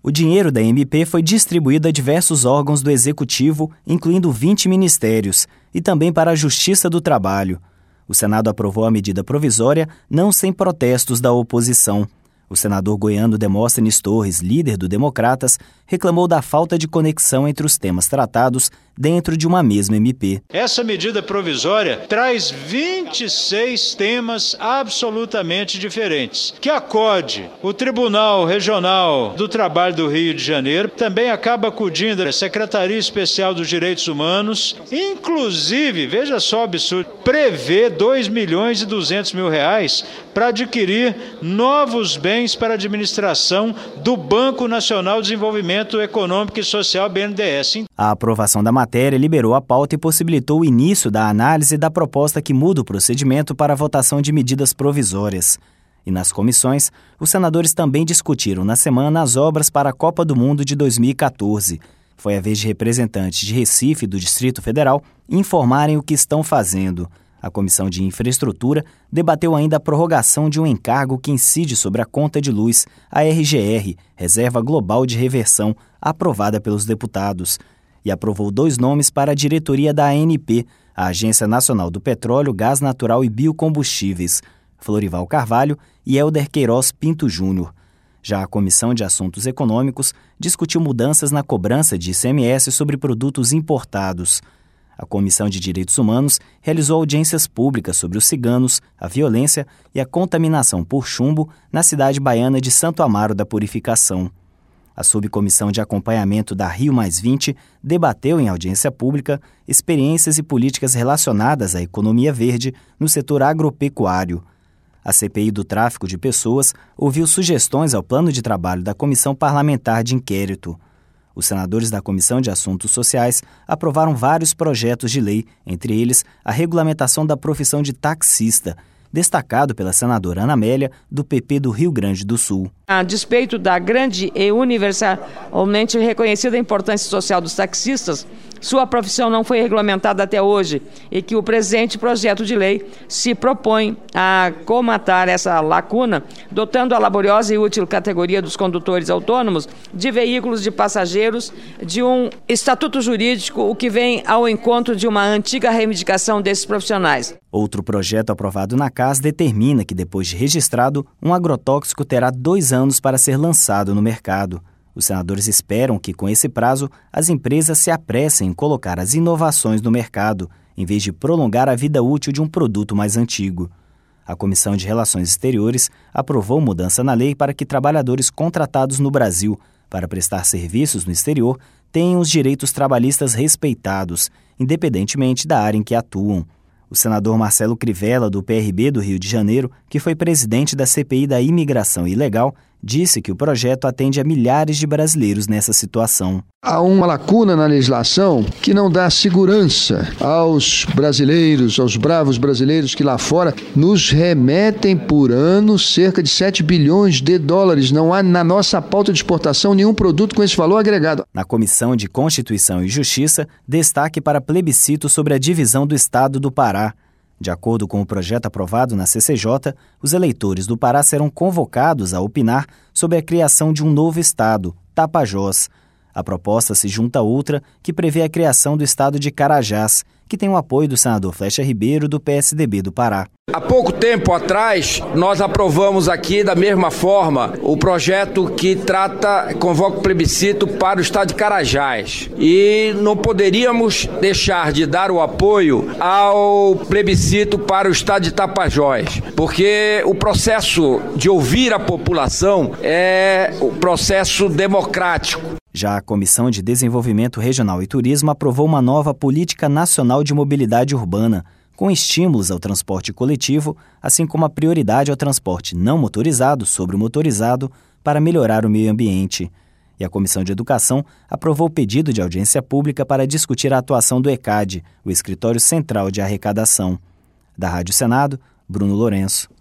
O dinheiro da MP foi distribuído a diversos órgãos do Executivo, incluindo 20 ministérios, e também para a Justiça do Trabalho. O Senado aprovou a medida provisória, não sem protestos da oposição. O senador goiano Demóstenes Torres, líder do Democratas, reclamou da falta de conexão entre os temas tratados dentro de uma mesma MP. Essa medida provisória traz 26 temas absolutamente diferentes, que acode o Tribunal Regional do Trabalho do Rio de Janeiro, também acaba acudindo a Secretaria Especial dos Direitos Humanos, inclusive, veja só o absurdo, prevê R$2.200.000 para adquirir novos bens para a administração do Banco Nacional de Desenvolvimento Econômico e Social, BNDES. A aprovação da matéria liberou a pauta e possibilitou o início da análise da proposta que muda o procedimento para a votação de medidas provisórias. E nas comissões, os senadores também discutiram na semana as obras para a Copa do Mundo de 2014. Foi a vez de representantes de Recife e do Distrito Federal informarem o que estão fazendo. A Comissão de Infraestrutura debateu ainda a prorrogação de um encargo que incide sobre a conta de luz, a RGR, Reserva Global de Reversão, aprovada pelos deputados, e aprovou 2 nomes para a diretoria da ANP, a Agência Nacional do Petróleo, Gás Natural e Biocombustíveis, Florival Carvalho e Helder Queiroz Pinto Júnior. Já a Comissão de Assuntos Econômicos discutiu mudanças na cobrança de ICMS sobre produtos importados. A Comissão de Direitos Humanos realizou audiências públicas sobre os ciganos, a violência e a contaminação por chumbo na cidade baiana de Santo Amaro da Purificação. A Subcomissão de Acompanhamento da Rio+20 debateu em audiência pública experiências e políticas relacionadas à economia verde no setor agropecuário. A CPI do tráfico de pessoas ouviu sugestões ao plano de trabalho da Comissão Parlamentar de Inquérito. Os senadores da Comissão de Assuntos Sociais aprovaram vários projetos de lei, entre eles a regulamentação da profissão de taxista, destacado pela senadora Ana Amélia, do PP do Rio Grande do Sul. A despeito da grande e universalmente reconhecida importância social dos taxistas, sua profissão não foi regulamentada até hoje e que o presente projeto de lei se propõe a comatar essa lacuna, dotando a laboriosa e útil categoria dos condutores autônomos de veículos de passageiros de um estatuto jurídico, o que vem ao encontro de uma antiga reivindicação desses profissionais. Outro projeto aprovado na CAS determina que, depois de registrado, um agrotóxico terá 2 anos para ser lançado no mercado. Os senadores esperam que, com esse prazo, as empresas se apressem em colocar as inovações no mercado, em vez de prolongar a vida útil de um produto mais antigo. A Comissão de Relações Exteriores aprovou mudança na lei para que trabalhadores contratados no Brasil para prestar serviços no exterior tenham os direitos trabalhistas respeitados, independentemente da área em que atuam. O senador Marcelo Crivella, do PRB do Rio de Janeiro, que foi presidente da CPI da Imigração Ilegal, disse que o projeto atende a milhares de brasileiros nessa situação. Há uma lacuna na legislação que não dá segurança aos brasileiros, aos bravos brasileiros que lá fora nos remetem por ano cerca de 7 bilhões de dólares. Não há na nossa pauta de exportação nenhum produto com esse valor agregado. Na Comissão de Constituição e Justiça, destaque para plebiscito sobre a divisão do Estado do Pará. De acordo com o projeto aprovado na CCJ, os eleitores do Pará serão convocados a opinar sobre a criação de um novo estado, Tapajós. A proposta se junta a outra que prevê a criação do estado de Carajás, que tem o apoio do senador Flecha Ribeiro, do PSDB do Pará. Há pouco tempo atrás, nós aprovamos aqui, da mesma forma, o projeto que convoca o plebiscito para o estado de Carajás. E não poderíamos deixar de dar o apoio ao plebiscito para o estado de Tapajós, porque o processo de ouvir a população é o processo democrático. Já a Comissão de Desenvolvimento Regional e Turismo aprovou uma nova Política Nacional de Mobilidade Urbana, com estímulos ao transporte coletivo, assim como a prioridade ao transporte não motorizado sobre o motorizado para melhorar o meio ambiente. E a Comissão de Educação aprovou o pedido de audiência pública para discutir a atuação do ECAD, o Escritório Central de Arrecadação. Da Rádio Senado, Bruno Lourenço.